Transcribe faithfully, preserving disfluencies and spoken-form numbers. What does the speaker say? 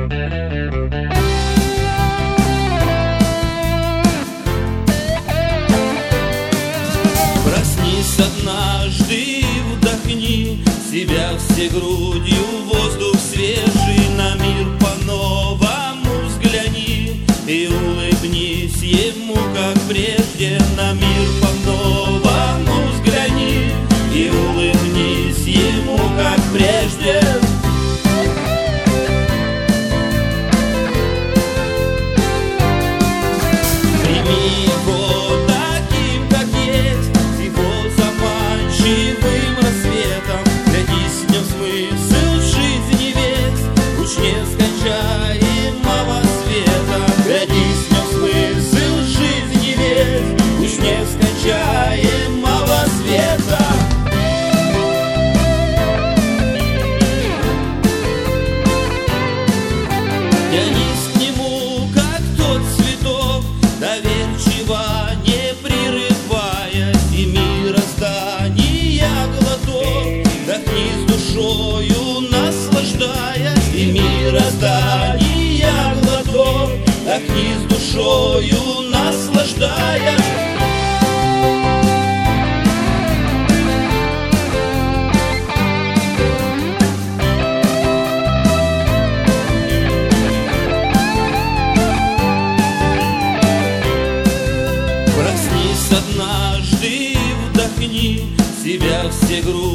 Проснись однажды, вдохни себя все грудью, воздух свежий, на мир по-новому взгляни и улыбнись ему, как прежде, на мир по-новому взгляни и улыбнись ему, как прежде. Прими его таким, как есть, с его заманчивым рассветом. Глядись в нем смысл жизни весь, уж нескончаемого света. Глядись в нем смысл жизни весь, уж нескончаемого света. Тянись к нему, как тот цветок, доверчиво не прерываясь, и мироздания глоток, вдохни с душою наслаждаясь, и мироздания глоток, вдохни с душою наслаждаясь. Проснись однажды, вдохни себя все грудью.